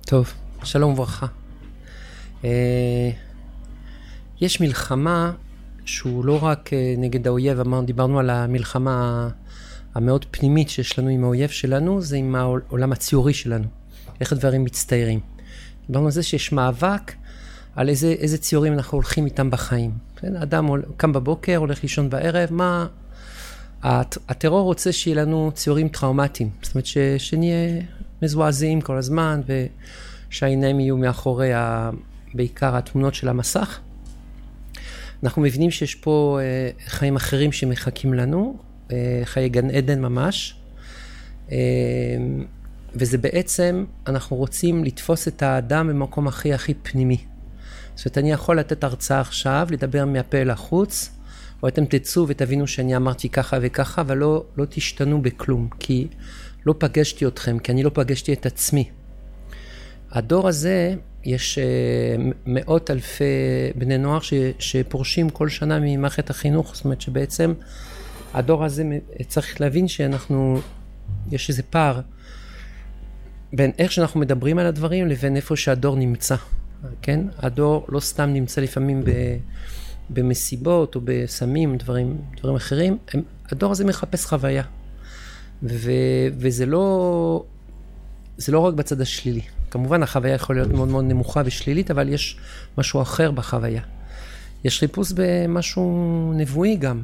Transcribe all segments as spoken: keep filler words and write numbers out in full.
טוב, שלום וברכה. יש מלחמה שהוא לא רק נגד האויב, אמרנו, דיברנו על המלחמה המאוד פנימית שיש לנו עם האויב שלנו, זה עם העולם הציורי שלנו, איך הדברים מצטיירים. דיברנו על זה שיש מאבק על איזה, איזה ציורים אנחנו הולכים איתם בחיים. אדם קם בבוקר, הולך לישון בערב, מה... הטרור רוצה שיהיה לנו ציורים טראומטיים, זאת אומרת ש... שנהיה מזועזעים כל הזמן, ושהעיניים יהיו מאחורי ה... בעיקר התמונות של המסך. אנחנו מבינים שיש פה uh, חיים אחרים שמחכים לנו, uh, חיי גן עדן ממש, uh, וזה בעצם, אנחנו רוצים לתפוס את האדם במקום הכי הכי פנימי. זאת אומרת, אני יכול לתת הרצאה עכשיו, לדבר מהפה אל החוץ, או אתם תצאו ותבינו שאני אמרתי ככה וככה, אבל לא, לא תשתנו בכלום, כי לא פגשתי אתכם, כי אני לא פגשתי את עצמי. הדור הזה, יש uh, מאות אלפי בני נוער ש, שפורשים כל שנה ממערכת החינוך, זאת אומרת שבעצם הדור הזה צריך להבין שאנחנו, יש איזה פער בין איך שאנחנו מדברים על הדברים לבין איפה שהדור נמצא, כן? הדור לא סתם נמצא לפעמים ב, במסיבות או בסמים, דברים, דברים אחרים, הם, הדור הזה מחפש חוויה, ו, וזה לא, זה לא רק בצד השלילי. כמובן החוויה יכולה להיות מאוד מאוד נמוכה ושלילית, אבל יש משהו אחר בחוויה. יש חיפוש במשהו נבואי גם.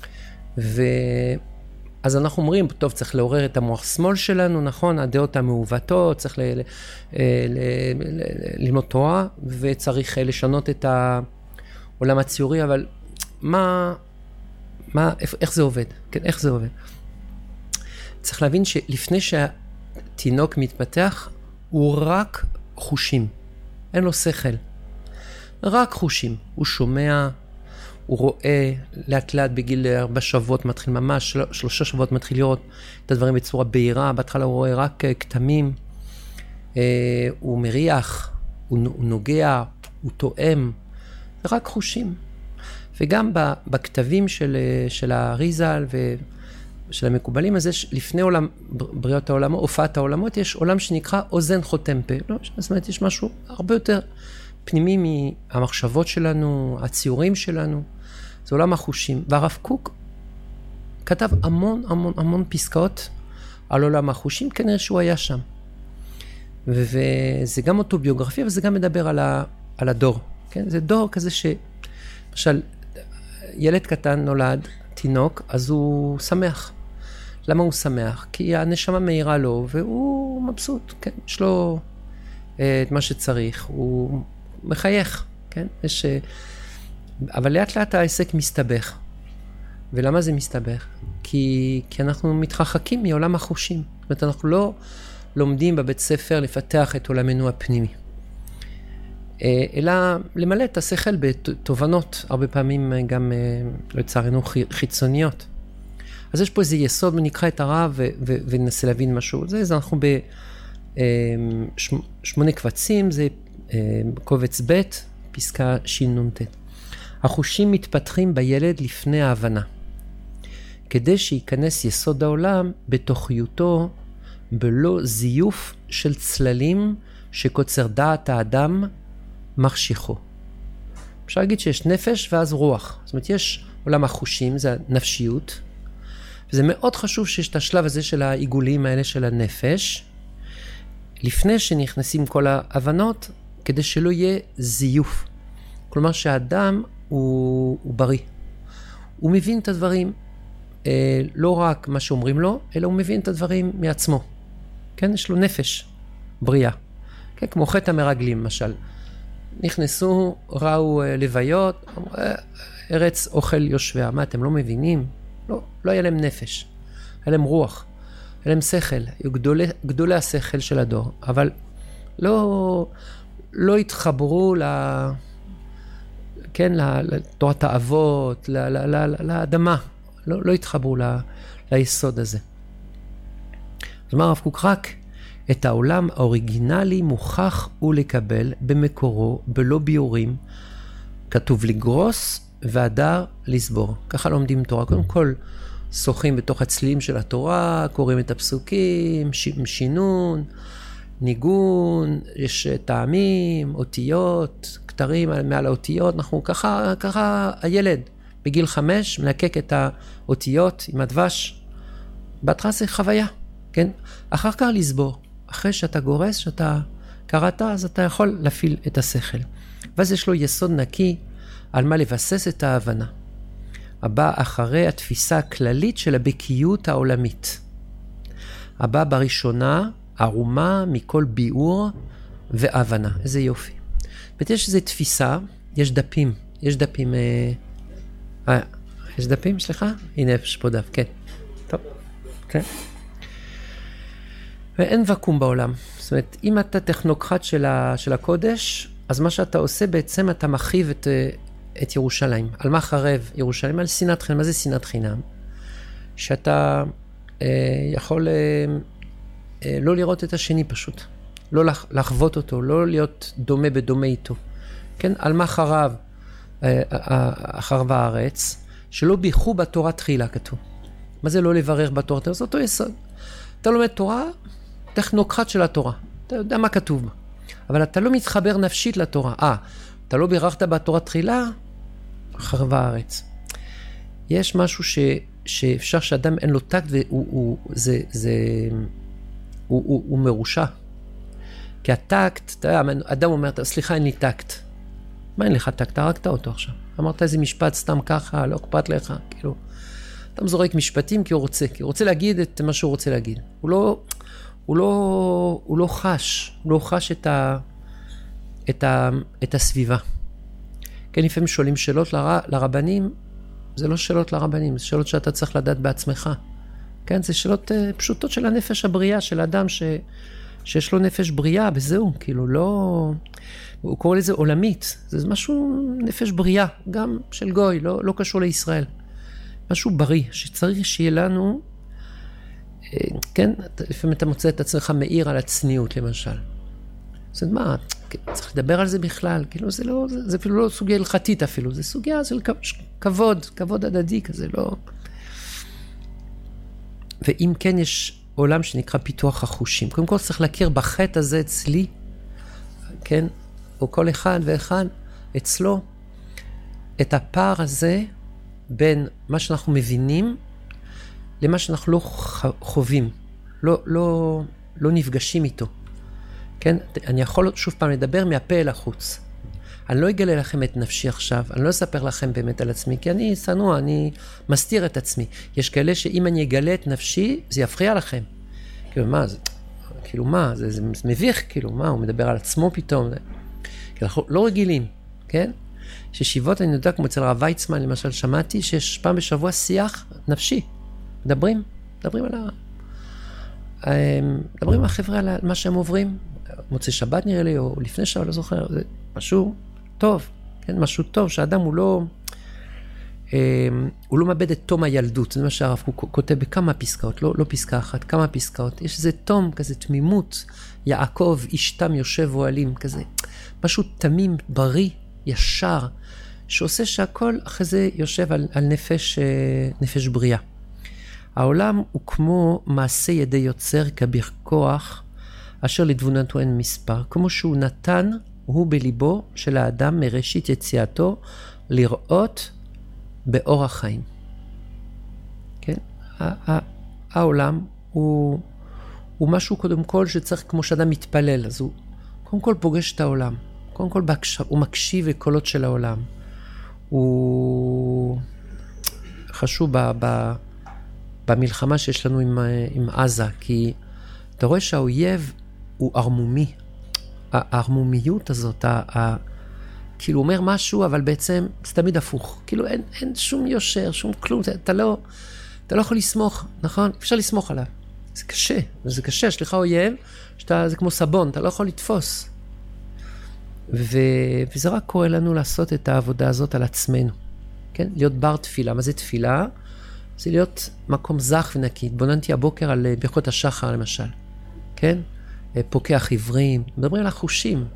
ואז אנחנו אומרים, טוב, צריך לעורר את המוח שמאל שלנו, נכון? הדעות המעוותות, צריך ל... ל... ל... ל... ללמוד תורה, וצריך לשנות את העולם הציורי, אבל מה... מה... איך זה עובד? כן, איך זה עובד? צריך להבין שלפני שהתינוק מתפתח, הוא רק חושים, אין לו שכל, רק חושים. הוא שומע, הוא רואה, לאט לאט בגיל ארבע שבועות מתחיל ממש, של, שלושה שבועות מתחיל לראות את הדברים בצורה בהירה, בהתחלה הוא רואה רק כתמים, אה, הוא מריח, הוא, הוא נוגע, הוא תואם, זה רק חושים. וגם בכתבים של, של האריזל ו... של המקובלים, אז יש לפני עולם, בריאות העולמות, הופעת העולמות, יש עולם שנקרא אוזן חותם פה. לא? זאת אומרת, יש משהו הרבה יותר פנימי מהמחשבות שלנו, הציורים שלנו, זה עולם החושים. והרב קוק כתב המון המון המון פסקאות על עולם החושים, כנראה שהוא היה שם. וזה גם אוטוביוגרפיה, וזה גם מדבר על, ה, על הדור. כן? זה דור כזה ש... למשל, ילד קטן נולד, תינוק, אז הוא שמח. למה הוא שמח? כי הנשמה מהירה לו, והוא מבסוט, כן? יש לו אה, את מה שצריך, הוא מחייך, כן? יש, אה, אבל לאט לאט העסק מסתבך. ולמה זה מסתבך? כי, כי אנחנו מתרחקים מעולם החושים. זאת אומרת, אנחנו לא לומדים בבית ספר לפתח את עולמנו הפנימי. אה, אלא למלא את השכל בתובנות, הרבה פעמים גם לצערנו חיצוניות. אז יש פה איזה יסוד, ונקרא את הרב ו- ו- וננסה להבין משהו. זה, זה אנחנו בשמונה קבצים, זה קובץ ב', פסקה שינ"ט. החושים מתפתחים בילד לפני ההבנה. כדי שייכנס יסוד העולם בתוכיותו, בלא זיוף של צללים שקוצר דעת האדם מחשיכו. אפשר להגיד שיש נפש ואז רוח. זאת אומרת, יש עולם החושים, זה הנפשיות, וזה מאוד חשוב שיש את השלב הזה של העיגולים האלה של הנפש, לפני שנכנסים כל ההבנות, כדי שלא יהיה זיוף. כלומר שהאדם הוא, הוא בריא. הוא מבין את הדברים, אה, לא רק מה שאומרים לו, אלא הוא מבין את הדברים מעצמו. כן? יש לו נפש בריאה. כן? כמו חטא המרגלים, למשל. נכנסו, ראו לוויות, ארץ אוכל יושביה. מה, אתם לא מבינים? לא, לא היה להם נפש. היה להם רוח. היה להם שכל. היו גדולי, גדולי השכל של הדור. אבל לא, לא התחברו ל... כן, לתורת האבות, ל, ל, ל, לאדמה. לא, לא התחברו ל, ליסוד הזה. זאת אומרת, הרב קוק רק את העולם האוריגינלי מוכח ולקבל במקורו, בלא ביורים, כתוב לגרוס והדר לסבור. ככה לומדים תורה. קודם כל, שוחים בתוך הצלילים של התורה, קוראים את הפסוקים, ש... שינון, ניגון, יש טעמים, אותיות, כתרים מעל האותיות, אנחנו ככה, ככה הילד בגיל חמש מלקק את האותיות עם הדבש, בהתחלה זה חוויה, כן? אחר כך לסבור, אחרי שאתה גורס, שאתה קראת, אז אתה יכול להפעיל את השכל. ואז יש לו יסוד נקי על מה לבסס את ההבנה. הבא אחרי התפיסה הכללית של הבקיות העולמית. הבא בראשונה, ערומה מכל ביאור והבנה. איזה יופי. באמת יש איזו תפיסה, יש דפים, יש דפים, אה, אה, יש דפים, סליחה? הנה, יש פה דף, כן. טוב, כן. ואין וקום בעולם. זאת אומרת, אם אתה טכנוקרט של, ה, של הקודש, אז מה שאתה עושה בעצם, אתה מחיב את, את ירושלים. על מה חרב ירושלים? על שנאת חינם. מה זה שנאת חינם? שאתה אה, יכול אה, אה, לא לראות את השני פשוט. לא לח, לחוות אותו, לא להיות דומה בדומה איתו. כן? על מה חרב אה, חרב הארץ? שלא ביחו בתורה תחילה כתוב. מה זה לא לברר בתורה? זה אותו יסוד. אתה לומד תורה, טכנוקרט של התורה. אתה יודע מה כתוב בה. אבל אתה לא מתחבר נפשית לתורה. אה, אתה לא בירכת בתורה תחילה, חרבה הארץ. יש משהו ש, שאפשר שאדם אין לו טקט, והוא הוא, זה, זה, הוא, הוא, הוא מרושע. כי הטקט, אתה יודע, אדם אומר, סליחה, אין לי טקט. מה אין לך טקט? הרגת אותו עכשיו. אמרת איזה משפט סתם ככה, לא אכפת לך, כאילו. אדם זורק משפטים כי הוא רוצה, כי הוא רוצה להגיד את מה שהוא רוצה להגיד. הוא לא, הוא לא, הוא לא חש, הוא לא חש את ה, את ה, את הסביבה. כן, לפעמים שואלים שאלות לר, לרבנים, זה לא שאלות לרבנים, זה שאלות שאתה צריך לדעת בעצמך. כן, זה שאלות uh, פשוטות של הנפש הבריאה, של האדם ש, שיש לו נפש בריאה, וזהו, כאילו לא, הוא קורא לזה עולמית, זה משהו נפש בריאה, גם של גוי, לא, לא קשור לישראל. משהו בריא, שצריך שיהיה לנו, כן, לפעמים אתה מוצא את עצמך מאיר על הצניעות, למשל. זאת אומרת, מה, צריך לדבר על זה בכלל, כאילו זה לא, זה, זה אפילו לא סוגיה הלכתית אפילו, זה סוגיה של כבוד, כבוד הדדי כזה, לא. ואם כן, יש עולם שנקרא פיתוח החושים. קודם כל צריך להכיר בחטא הזה אצלי, כן, או כל אחד ואחד אצלו, את הפער הזה, בין מה שאנחנו מבינים למה שאנחנו לא חווים, לא, לא, לא נפגשים איתו. כן? אני יכול שוב פעם לדבר מהפה אל החוץ. אני לא אגלה לכם את נפשי עכשיו, אני לא אספר לכם באמת על עצמי, כי אני צנוע, אני מסתיר את עצמי. יש כאלה שאם אני אגלה את נפשי, זה יפריע לכם. כאילו מה, זה, כאילו מה, זה, זה מביך, כאילו מה, הוא מדבר על עצמו פתאום. כי אנחנו לא רגילים, כן? ששיבות, אני יודע, כמו אצל הרב ויצמן, למשל, שמעתי שיש פעם בשבוע שיח נפשי. מדברים, מדברים על ה... מדברים עם החבר'ה על מה שהם עוברים. מוצא שבת נראה לי, או לפני שבת, לא זוכר. זה משהו טוב, כן? משהו טוב, שהאדם הוא לא... הוא לא מאבד את תום הילדות. זה מה שהרב הוא כותב בכמה פסקאות, לא, לא פסקה אחת, כמה פסקאות. יש איזה תום, כזה תמימות. יעקב, איש תם יושב אוהלים, כזה. משהו תמים, בריא, ישר, שעושה שהכל אחרי זה יושב על, על נפש, נפש בריאה. העולם הוא כמו מעשה ידי יוצר כביר כוח, אשר לתבונתו אין מספר. כמו שהוא נתן, הוא בליבו של האדם מראשית יציאתו, לראות באור החיים. כן? העולם הוא, הוא משהו קודם כל שצריך, כמו שאדם מתפלל, אז הוא קודם כל פוגש את העולם. קודם כל הוא מקשיב לקולות של העולם. הוא חשוב ב, ב, במלחמה שיש לנו עם, עם עזה, כי אתה רואה שהאויב הוא ארמומי. הארמומיות הזאת, ה, ה, כאילו אומר משהו, אבל בעצם זה תמיד הפוך. כאילו אין, אין שום יושר, שום כלום, אתה לא, אתה לא יכול לסמוך, נכון? אפשר לסמוך עליו. זה קשה, זה קשה, יש לך אויב, שאתה, זה כמו סבון, אתה לא יכול לתפוס. ו... וזה רק קורה לנו לעשות את העבודה הזאת על עצמנו. כן? להיות בר תפילה. מה זה תפילה? זה להיות מקום זך ונקי. התבוננתי הבוקר על ברכות השחר למשל. כן? פוקח עיוורים. מדברים על החושים.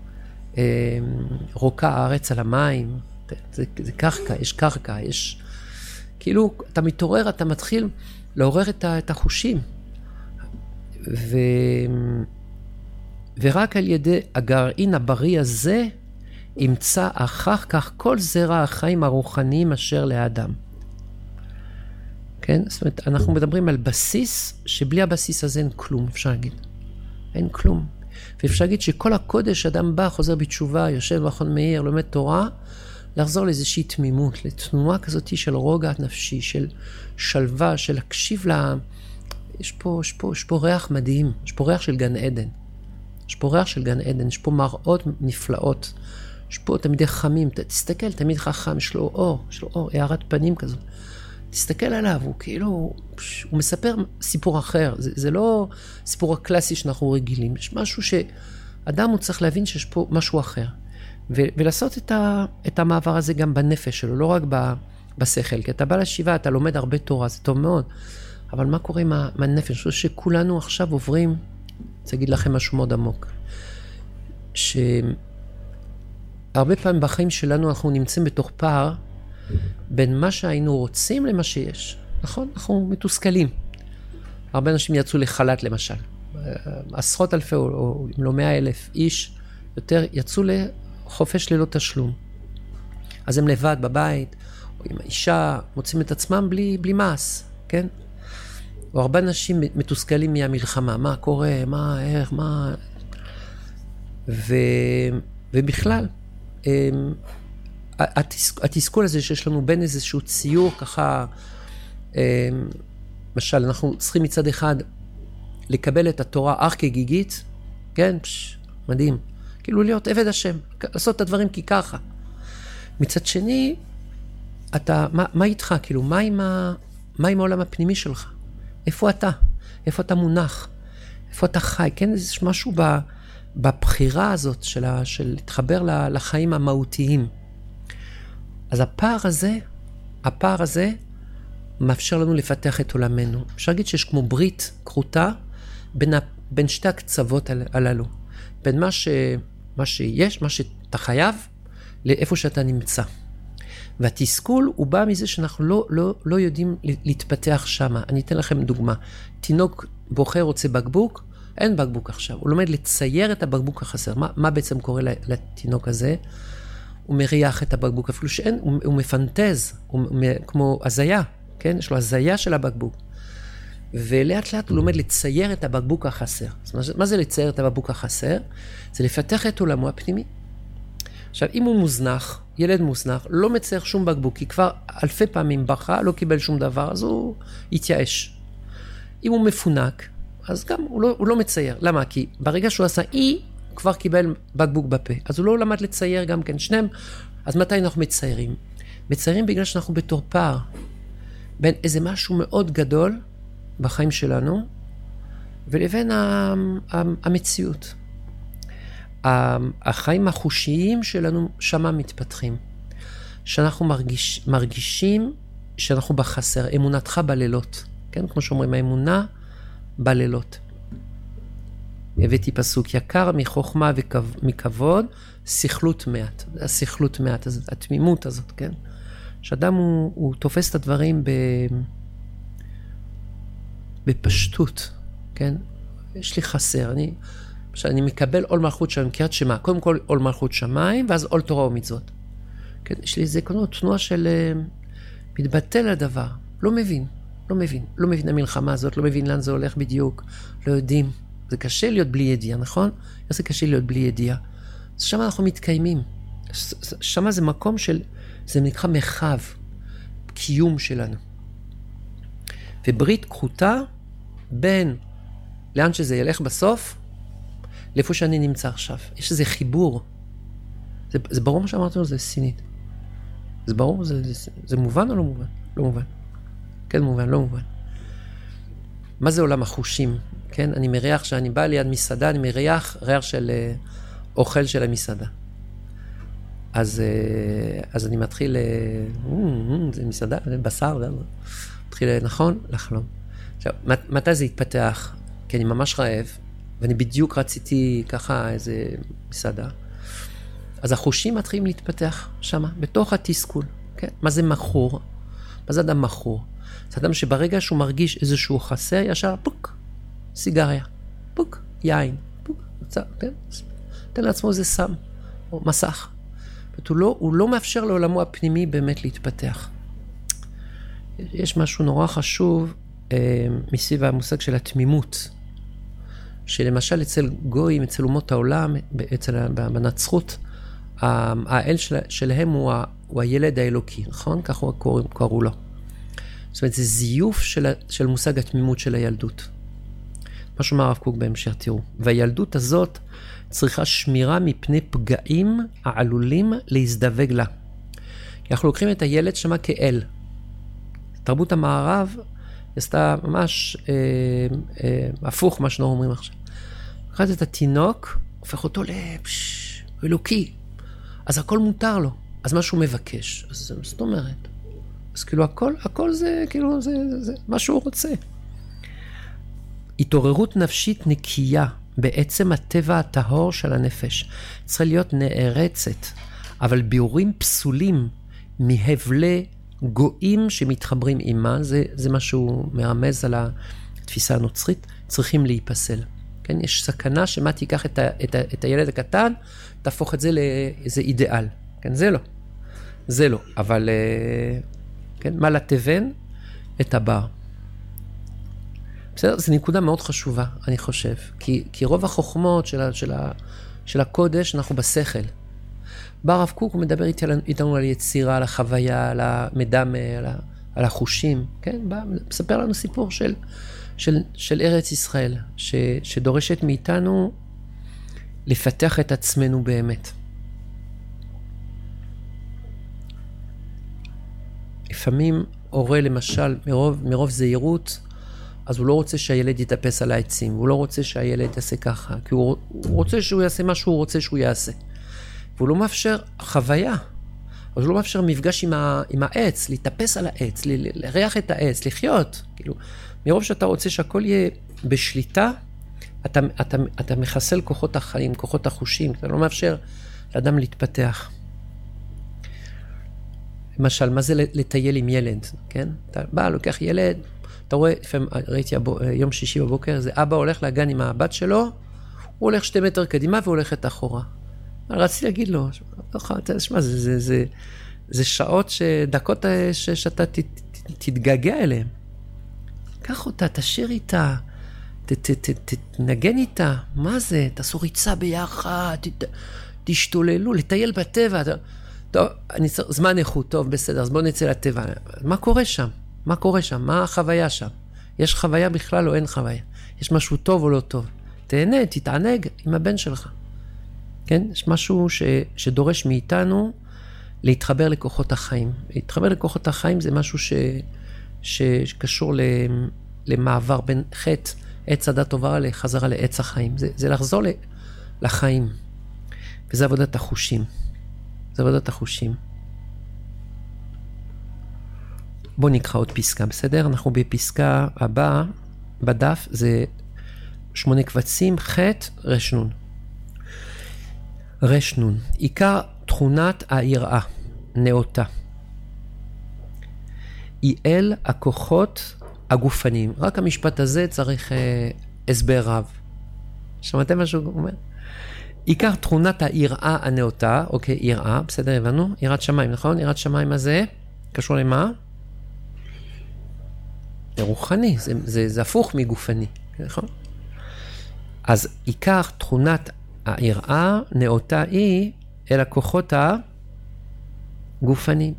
רוקה הארץ על המים. זה, זה קרקע, יש קרקע, יש... כאילו, אתה מתעורר, אתה מתחיל לעורר את, ה... את החושים. ו... ורק על ידי הגרעין הבריא הזה, ימצא אחר כך כל זרע החיים הרוחניים אשר לאדם. כן? זאת אומרת, אנחנו מדברים על בסיס, שבלי הבסיס הזה אין כלום, אפשר להגיד. אין כלום. ואפשר להגיד שכל הקודש, אדם בא, חוזר בתשובה, יושב במכון מאיר, לומד תורה, לחזור לאיזושהי תמימות, לתנועה כזאת של רוגע נפשי, של שלווה, של להקשיב לה... יש פה, יש פה, יש פה ריח מדהים, יש פה ריח של גן עדן. יש פה ריח של גן עדן, יש פה מראות נפלאות. יש פה תמידי חמים, תסתכל, תמיד חכם, יש לו אור, יש לו אור, הערת פנים כזאת. תסתכל עליו, הוא כאילו, הוא מספר סיפור אחר, זה, זה לא סיפור הקלאסי שאנחנו רגילים, יש משהו שאדם הוא צריך להבין שיש פה משהו אחר, ו, ולעשות את, ה, את המעבר הזה גם בנפש שלו, לא רק ב, בשכל, כי אתה בא לשבעה, אתה לומד הרבה תורה, זה טוב מאוד, אבל מה קורה עם הנפש? אני חושב שכולנו עכשיו עוברים, אני רוצה להגיד לכם משהו מאוד עמוק, שהרבה פעמים בחיים שלנו אנחנו נמצאים בתוך פער, בין מה שהיינו רוצים למה שיש. נכון? אנחנו מתוסכלים. הרבה אנשים יצאו לחל"ת למשל. עשרות אלפי או, או אם לא מאה אלף איש יותר יצאו לחופש ללא תשלום. אז הם לבד בבית, או עם האישה, מוצאים את עצמם בלי, בלי מס, כן? או הרבה אנשים מתוסכלים מהמלחמה. מה קורה? מה, איך, מה... ו... ובכלל, התסכול הזה שיש לנו בין איזשהו ציור ככה, למשל, אנחנו צריכים מצד אחד לקבל את התורה אך כגיגית, כן, פש, מדהים, כאילו להיות עבד השם, לעשות את הדברים כי ככה. מצד שני, אתה, מה, מה איתך, כאילו, מה עם, ה, מה עם העולם הפנימי שלך? איפה אתה? איפה אתה מונח? איפה אתה חי? כן, יש משהו ב, בבחירה הזאת של, ה, של להתחבר לחיים המהותיים. אז הפער הזה, הפער הזה מאפשר לנו לפתח את עולמנו. אפשר להגיד שיש כמו ברית כרותה בין, בין שתי הקצוות הללו. בין מה, ש, מה שיש, מה שאתה חייב, לאיפה שאתה נמצא. והתסכול הוא בא מזה שאנחנו לא, לא, לא יודעים להתפתח שמה. אני אתן לכם דוגמה. תינוק בוחר רוצה בקבוק, אין בקבוק עכשיו. הוא לומד לצייר את הבקבוק החסר. מה, מה בעצם קורה לתינוק הזה? הוא מריח את הבקבוק, אפילו שאין, הוא, הוא מפנטז, הוא, כמו הזיה, כן? יש לו הזיה של הבקבוק. ולאט לאט הוא לומד לצייר את הבקבוק החסר. זאת אומרת, מה זה לצייר את הבקבוק החסר? זה לפתח את עולמו הפנימי. עכשיו, אם הוא מוזנח, ילד מוזנח, לא מצייר שום בקבוק, כי כבר אלפי פעמים בכה, לא קיבל שום דבר, אז הוא יתייאש. אם הוא מפונק, אז גם הוא לא, הוא לא מצייר. למה? כי ברגע שהוא עשה אי, הוא כבר קיבל בקבוק בפה. אז הוא לא למד לצייר גם כן שניהם. אז מתי אנחנו מציירים? מציירים בגלל שאנחנו בתור פער. בין איזה משהו מאוד גדול בחיים שלנו, ולבין המציאות. החיים החושיים שלנו שמה מתפתחים. שאנחנו מרגיש, מרגישים שאנחנו בחסר. אמונתך בלילות. כן? כמו שאומרים, האמונה בלילות. הבאתי פסוק, יקר מחוכמה ומכבוד, שכלות מעט. השכלות מעט, התמימות הזאת, כן? שאדם הוא, הוא תופס את הדברים ב... בפשטות, כן? יש לי חסר, אני, שאני מקבל עול מלכות שמיים, קריאת שמע, קודם כל עול מלכות שמיים, ואז עול תורה ומצוות. כן? יש לי איזה תנועה של מתבטל הדבר, לא מבין, לא מבין, לא מבין המלחמה הזאת, לא מבין לאן זה הולך בדיוק, לא יודעים. זה קשה להיות בלי ידיעה, נכון? איך זה קשה להיות בלי ידיעה? אז שם אנחנו מתקיימים. שם זה מקום של, זה נקרא מרחב, קיום שלנו. וברית כרותה בין לאן שזה ילך בסוף, לאיפה שאני נמצא עכשיו. יש איזה חיבור. זה, זה ברור מה שאמרתי לו, זה סינית. זה ברור? זה, זה, זה מובן או לא מובן? לא מובן. כן מובן, לא מובן. מה זה עולם החושים? כן? אני מריח שאני בא ליד מסעדה, אני מריח ריח של uh, אוכל של המסעדה. אז, uh, אז אני מתחיל, uh, mm, זה מסעדה, זה בשר, זה מתחיל, נכון? לחלום. עכשיו, מתי זה התפתח? כי אני ממש רעב, ואני בדיוק רציתי ככה איזה מסעדה. אז החושים מתחילים להתפתח שם, בתוך התסכול. כן? מה זה מכור? מה זה אדם מכור? זה אדם שברגע שהוא מרגיש איזשהו חסר, ישר פוק, סיגריה, פוק, יין, פוק, כן? תן לעצמו איזה סם, או מסך. הוא לא, הוא לא מאפשר לעולמו הפנימי באמת להתפתח. יש משהו נורא חשוב אה, מסביב המושג של התמימות, שלמשל אצל גויים, אצל אומות העולם, אצל, בנצרות, האל של, שלהם הוא, ה, הוא הילד האלוקי, נכון? כך הוא קוראים, קראו לו. זאת אומרת, זה זיוף של, של מושג התמימות של הילדות. מה שאומר הרב קוק בהמשך, תראו. והילדות הזאת צריכה שמירה מפני פגעים העלולים להזדווג לה. כי אנחנו לוקחים את הילד שמה כאל. תרבות המערב עשתה ממש אה, אה, הפוך מה שאנחנו אומרים עכשיו. לקחת את התינוק, הופך אותו לפש, אלוקי. אז הכל מותר לו. אז מה שהוא מבקש. אז זאת אומרת. אז כאילו הכל, הכל זה, כאילו זה, זה, זה מה שהוא רוצה. התעוררות נפשית נקייה בעצם הטבע הטהור של הנפש. צריכה להיות נערצת, אבל ביאורים פסולים מהבלי גויים שמתחברים עימה, זה, זה משהו מרמז על התפיסה הנוצרית, צריכים להיפסל. כן? יש סכנה שמה תיקח את, ה, את, ה, את הילד הקטן, תהפוך את זה לאיזה אידיאל. כן? זה לא. זה לא. אבל כן? מה לתבן? את הבר. בסדר? זו נקודה מאוד חשובה, אני חושב. כי, כי רוב החוכמות של, ה, של, ה, של הקודש, אנחנו בשכל. בא הרב קוק, הוא מדבר איתנו על יצירה, על החוויה, על המדמה, על, ה, על החושים. כן? בא, מספר לנו סיפור של, של, של ארץ ישראל, ש, שדורשת מאיתנו לפתח את עצמנו באמת. לפעמים הורה למשל, מרוב, מרוב זהירות, אז הוא לא רוצה שהילד יתאפס על העצים, הוא לא רוצה שהילד יעשה ככה, כי הוא, הוא רוצה שהוא יעשה מה שהוא רוצה שהוא יעשה. והוא לא מאפשר חוויה, אז הוא לא מאפשר מפגש עם, ה, עם העץ, להתאפס על העץ, ל, לריח את העץ, לחיות. כאילו, מרוב שאתה רוצה שהכל יהיה בשליטה, אתה, אתה, אתה מחסל כוחות החיים, כוחות החושים, אתה לא מאפשר לאדם להתפתח. למשל, מה זה לטייל עם ילד, כן? אתה בא, לוקח ילד, אתה רואה, ראיתי יום שישי בבוקר, זה אבא הולך לגן עם הבת שלו, הוא הולך שתי מטר קדימה והולכת אחורה. רציתי להגיד לו, שמה, זה, זה, זה, זה שעות, דקות שאתה תתגעגע אליהם. קח אותה, תשאיר איתה, תנגן איתה, מה זה? תעשו ריצה ביחד, תשתוללו, לטייל בטבע. טוב, אני צריך, זמן איכות, טוב, בסדר, אז בואו נצא לטבע. מה קורה שם? מה קורה שם? מה החוויה שם? יש חוויה בכלל או אין חוויה? יש משהו טוב או לא טוב? תהנה, תתענג עם הבן שלך. כן? יש משהו ש, שדורש מאיתנו להתחבר לכוחות החיים. להתחבר לכוחות החיים זה משהו ש, ש, שקשור למעבר בין חטא, עץ הדת טובה לחזרה לעץ החיים. זה, זה לחזור לחיים. וזה עבודת החושים. זה עבודת החושים. בואו נקרא עוד פסקה, בסדר? אנחנו בפסקה הבאה, בדף, זה שמונה קבצים, חטא, רשנון. רשנון, עיקר תכונת היראה, נאותה. היא אל הכוחות הגופניים. רק המשפט הזה צריך אה, הסבר רב. שמעתם מה שהוא אומר? עיקר תכונת היראה הנאותה, אוקיי, יראה, בסדר, הבנו? יראת שמיים, נכון? יראת שמיים הזה, קשור למה? זה רוחני, זה, זה, זה הפוך מגופני, נכון? אז עיקר תכונת היראה נאותה היא אל הכוחות הגופניים.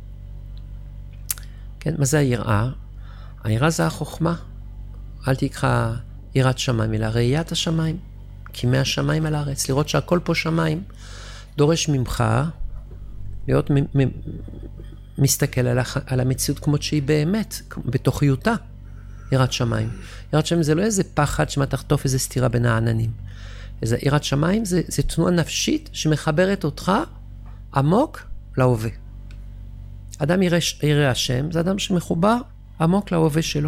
כן, מה זה היראה? היראה זה החוכמה. אל תקרא יראת שמיים, אלא ראיית השמיים. כי מהשמיים על הארץ, לראות שהכל פה שמיים, דורש ממך להיות מ- מ- מסתכל על, הח- על המציאות כמות שהיא באמת, בתוכיותה, יראת שמיים. יראת שמיים זה לא איזה פחד שמה תחטוף איזה סתירה בין העננים. איזה יראת שמיים זה, זה תנועה נפשית שמחברת אותך עמוק להווה. אדם ירא, ירא השם, זה אדם שמחובר עמוק להווה שלו.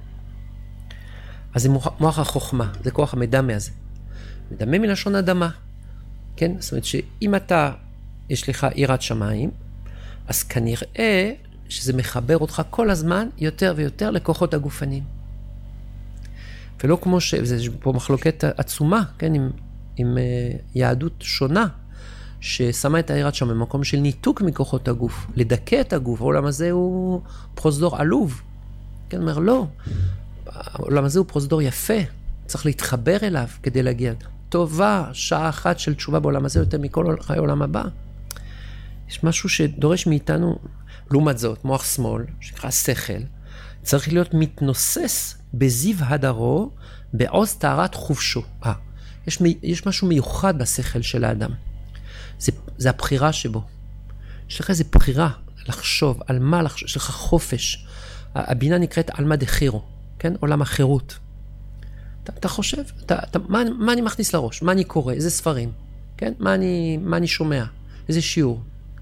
אז זה מוח, מוח החוכמה, זה כוח המדמה הזה. מדמה מלשון אדמה. כן? זאת אומרת שאם אתה, יש לך יראת שמיים, אז כנראה שזה מחבר אותך כל הזמן יותר ויותר לכוחות הגופנים. ולא כמו ש... זה פה מחלוקת עצומה, כן? אם עם יהדות שונה, ששמה את היראת שם במקום של ניתוק מכוחות הגוף, לדכא את הגוף. העולם הזה הוא פרוזדור עלוב. כן, אומר, לא. העולם הזה הוא פרוזדור יפה. צריך להתחבר אליו כדי להגיע. טובה, שעה אחת של תשובה בעולם הזה יותר מכל חיי עולם הבא. יש משהו שדורש מאיתנו, לעומת זאת, מוח שמאל, שנקרא שכל, צריך להיות מתנוסס בזיו הדרו, בעוז טהרת חופשו. אה, יש, יש משהו מיוחד בשכל של האדם. זה, זה הבחירה שבו. יש לך איזו בחירה לחשוב, על מה לחשוב, יש לך חופש. הבינה נקראת אלמא דחירו, כן? עולם החירות. אתה, אתה חושב, אתה, אתה, מה, מה אני מכניס לראש? מה אני קורא? איזה ספרים? כן? מה אני, מה אני שומע? איזה שיעור?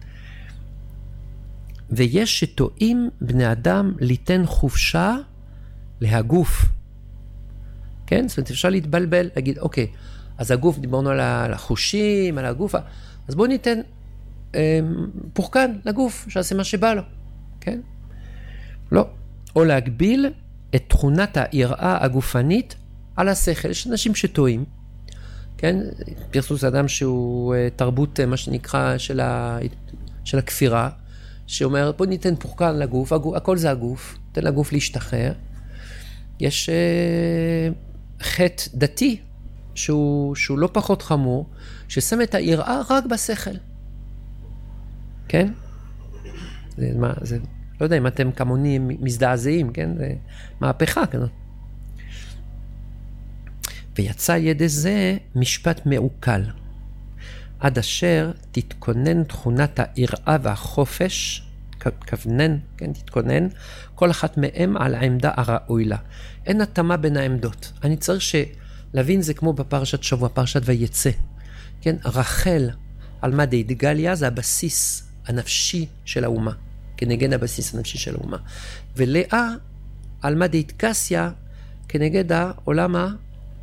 ויש שטועים בני אדם ליתן חופשה להגוף. כן? זאת אומרת, אפשר להתבלבל, להגיד, אוקיי, אז הגוף, דיברנו על החושים, על הגוף, אז בואו ניתן אה, פורקן לגוף, שעשה מה שבא לו. כן? לא. או להגביל את תכונת היראה הגופנית על השכל. יש אנשים שטועים, כן? פרסוס אדם שהוא תרבות, מה שנקרא, של, ה... של הכפירה, שאומר, בוא ניתן פורקן לגוף, הגוף, הכל זה הגוף, תן לגוף להשתחרר. יש uh, חטא דתי, שהוא, שהוא לא פחות חמור, ששם את היראה רק בשכל. כן? זה, מה, זה, לא יודע אם אתם כמוני מזדעזעים, כן? זה מהפכה כזאת. ויצא ידי זה משפט מעוקל, עד אשר תתכונן תכונת היראה והחופש, כוונן, כן, תתכונן, כל אחת מהם על העמדה הראוי לה. אין התאמה בין העמדות. אני צריך להבין זה כמו בפרשת שבוע, פרשת ויצא. כן, רחל, על מה דהתגליה, זה הבסיס הנפשי של האומה, כנגד הבסיס הנפשי של האומה. ולאה, על מה דהתקסיה, כנגד העולם ה...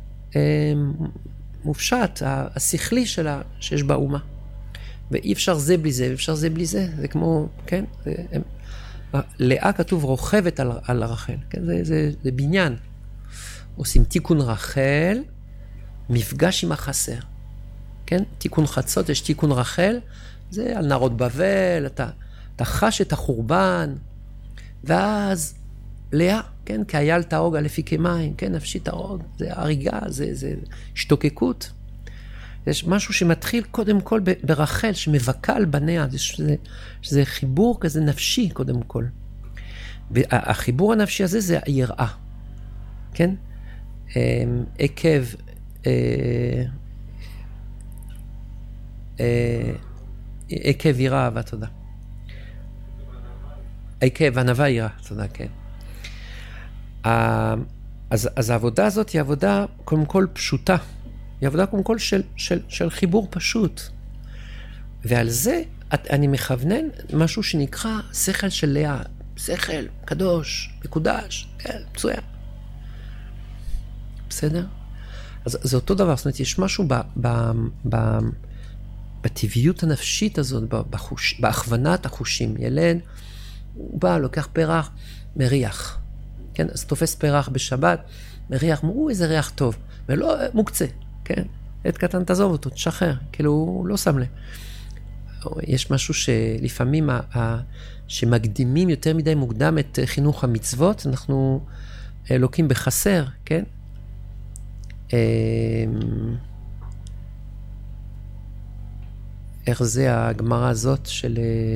מופשט, השכלי שלה, שיש באומה. ואי אפשר זה בלי זה, ואפשר זה בלי זה. זה כמו, כן? זה, הם, לאה כתוב רוכבת על, על רחל. כן? זה, זה, זה בניין. עושים תיקון רחל, מפגש עם החסר. כן? תיקון חצות, יש תיקון רחל, זה על נערות בבל, אתה, אתה חש את החורבן, ואז לאה, כן, כי אייל תהרוג על אפיקי מים, כן, נפשי תהרוג, זה הריגה, זה, זה השתוקקות. יש משהו שמתחיל קודם כל ברחל, שמבקע על בניה, שזה, שזה חיבור כזה נפשי קודם כל. והחיבור הנפשי הזה זה היראה, כן? עקב, עקב יראה ותודה. עקב ענווה יראה, תודה, כן. אז, אז העבודה הזאת היא עבודה קודם כל פשוטה. היא עבודה קודם כל של, של, של חיבור פשוט. ועל זה אני מכוונן משהו שנקרא שכל של לאה. שכל, קדוש, מקודש, כן, מצוין. בסדר? אז זה אותו דבר. זאת אומרת, יש משהו ב, ב, ב, בטבעיות הנפשית הזאת, בחוש, בהכוונת החושים. ילד, הוא בא, לוקח פרח, מריח. כן, אז תופס פרח בשבת, מריח, הוא איזה ריח טוב, ולא מוקצה, כן? עת קטן תעזוב אותו, תשחרר, כאילו הוא לא שם לב. יש משהו שלפעמים, ה- ה- שמקדימים יותר מדי מוקדם את חינוך המצוות, אנחנו לוקים בחסר, כן? איך זה הגמרא הזאת של...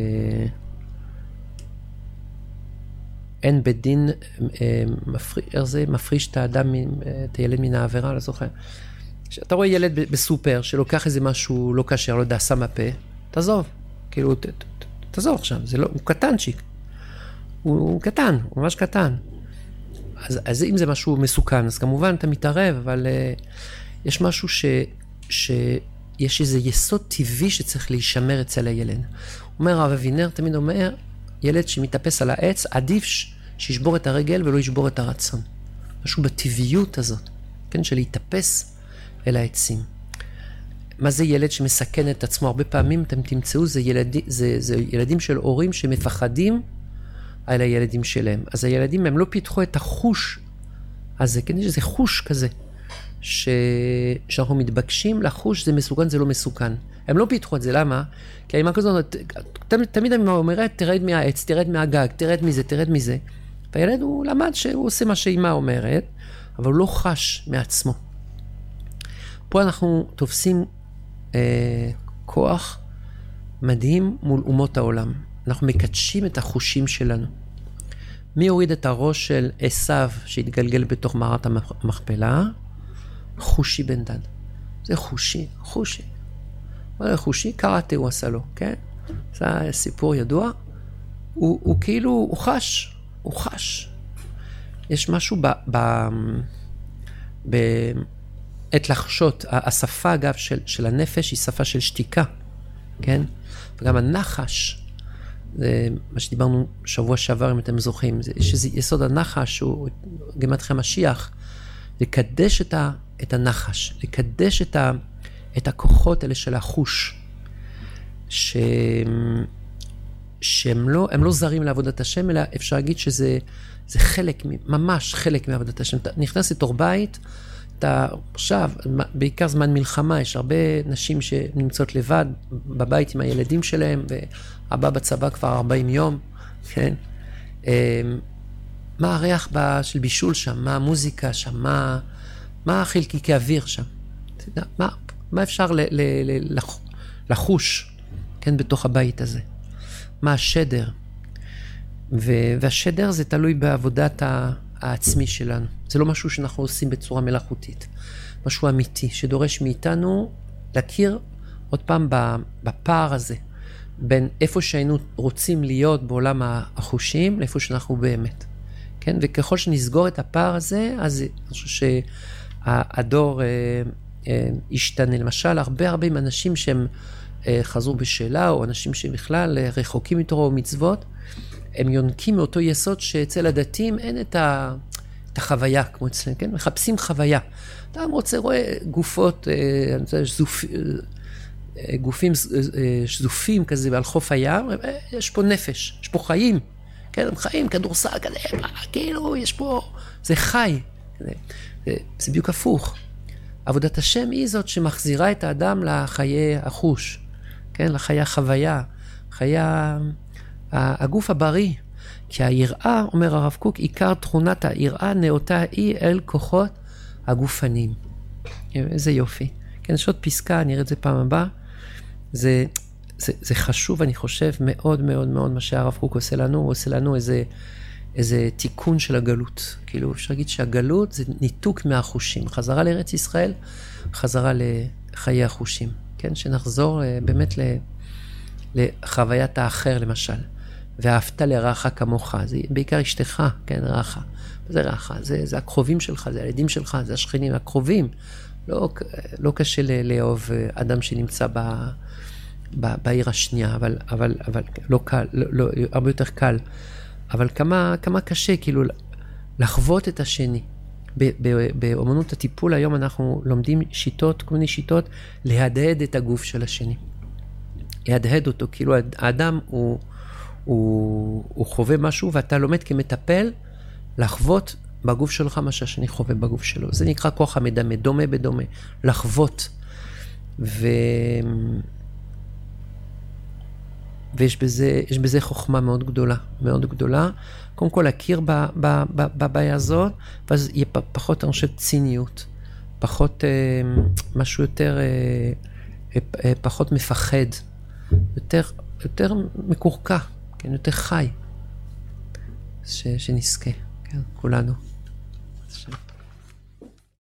אין בדין, איך זה מפריש את האדם, את הילד מן העבירה, לא זוכר. אתה רואה ילד בסופר שלוקח איזה משהו לא קשר, לא יודע, שם הפה, תעזוב, כאילו, ת, ת, ת, תעזוב עכשיו, זה לא, הוא קטנצ'יק, הוא, הוא קטן, הוא ממש קטן. אז, אז אם זה משהו מסוכן, אז כמובן אתה מתערב, אבל uh, יש משהו ש, שיש איזה יסוד טבעי שצריך להישמר אצל הילד. אומר הרב אבינר, תמיד אומר, ילד שמתאפס על העץ, עדיף שישבור את הרגל ולא ישבור את הרצון. משהו בטבעיות הזאת, כן, של להתאפס אל העצים. מה זה ילד שמסכן את עצמו? הרבה פעמים אתם תמצאו, זה, ילד, זה, זה ילדים של הורים שמפחדים על הילדים שלהם. אז הילדים הם לא פיתחו את החוש הזה, כן, יש איזה חוש כזה, ש... שאנחנו מתבקשים לחוש זה מסוכן, זה לא מסוכן. הם לא פיתחו את זה, למה? כי האמא כזאת, תמיד, תמיד האמא אומרת, תרד מהעץ, תרד מהגג, תרד מזה, תרד מזה. והילד הוא למד שהוא עושה מה שאמא אומרת, אבל הוא לא חש מעצמו. פה אנחנו תופסים אה, כוח מדהים מול אומות העולם. אנחנו מקדשים את החושים שלנו. מי הוריד את הראש של עשיו שהתגלגל בתוך מערת המכפלה? חושי בן דן. זה חושי, חושי. מה זה חושי? קראטה הוא עשה לו, כן? זה סיפור ידוע. הוא, הוא כאילו, הוא חש, הוא חש. יש משהו ב... ב, ב עת לחשות, השפה אגב של, של הנפש היא שפה של שתיקה, כן? וגם הנחש, זה מה שדיברנו שבוע שעבר אם אתם זוכרים, זה, יש איזה יסוד הנחש שהוא גימטריה משיח, לקדש את, ה, את הנחש, לקדש את, ה, את הכוחות האלה של החוש, ש, שהם לא, הם לא זרים לעבודת השם, אלא אפשר להגיד שזה זה חלק, ממש חלק מעבודת השם. נכנס לתוך בית, אתה עכשיו, בעיקר זמן מלחמה, יש הרבה נשים שנמצאות לבד בבית עם הילדים שלהם, והבא בצבא כבר ארבעים יום, כן? מה הריח של בישול שם? מה המוזיקה שם? מה, מה החלקיקי אוויר שם? מה, מה אפשר ל, ל, ל, לחוש, כן, בתוך הבית הזה? מה השדר? ו, והשדר זה תלוי בעבודת ה... העצמי שלנו. זה לא משהו שאנחנו עושים בצורה מלאכותית. משהו אמיתי, שדורש מאיתנו להכיר עוד פעם בפער הזה, בין איפה שהיינו רוצים להיות בעולם החושים, לאיפה שאנחנו באמת. כן? וככל שנסגור את הפער הזה, אז אני חושב שהדור אה, אה, ישתנה. למשל, הרבה הרבה אנשים שהם אה, חזרו בשאלה, או אנשים שבכלל אה, רחוקים מתורה ומצוות, הם יונקים מאותו יסוד שאצל הדתיים אין את, ה, את החוויה כמו אצלנו, כן? מחפשים חוויה. אתה רוצה, רואה גופות, אה, זופ, אה, גופים אה, שזופים כזה על חוף הים, אה, יש פה נפש, יש פה חיים, כן? הם חיים, כדורסל כזה, כאילו, יש פה, זה חי. זה, זה בדיוק הפוך. עבודת השם היא זאת שמחזירה את האדם לחיי החוש, כן? לחיי החוויה, חיי הגוף הבריא. כי היראה, אומר הרב קוק, עיקר תכונת היראה נאותה היא אל כוחות הגופנים. איזה יופי. כן, יש עוד פסקה, נראה את זה פעם הבאה. זה, זה, זה חשוב, אני חושב, מאוד מאוד מאוד מה שהרב קוק עושה לנו. הוא עושה לנו איזה, איזה תיקון של הגלות. כאילו, אפשר להגיד שהגלות זה ניתוק מהחושים. חזרה לארץ ישראל, חזרה לחיי החושים. כן, שנחזור באמת לחוויית האחר, למשל. ואהבת לרעך כמוך, זה בעיקר אשתך, כן, רעך. זה רעך, זה, זה הקרובים שלך, זה הילדים שלך, זה השכנים הקרובים. לא, לא קשה לאהוב אדם שנמצא ב, ב, בעיר השנייה, אבל, אבל, אבל לא קל, לא, לא, הרבה יותר קל. אבל כמה, כמה קשה, כאילו, לחוות את השני. באמנות הטיפול היום אנחנו לומדים שיטות, כל מיני שיטות, להדהד את הגוף של השני. להדהד אותו, כאילו האדם הוא, הוא, הוא חווה משהו, ואתה לומד כמטפל לחוות בגוף שלך מה שהשני חווה בגוף שלו. זה נקרא כוח המדמה, דומה בדומה, לחוות. ו... ויש בזה, יש בזה חוכמה מאוד גדולה, מאוד גדולה. קודם כל להכיר בבעיה הזאת, ואז יהיה פחות, אני חושב, ציניות, פחות, משהו יותר, פחות מפחד, יותר, יותר מקורקע, כן, יותר חי, ש, שנזכה, כן, כולנו.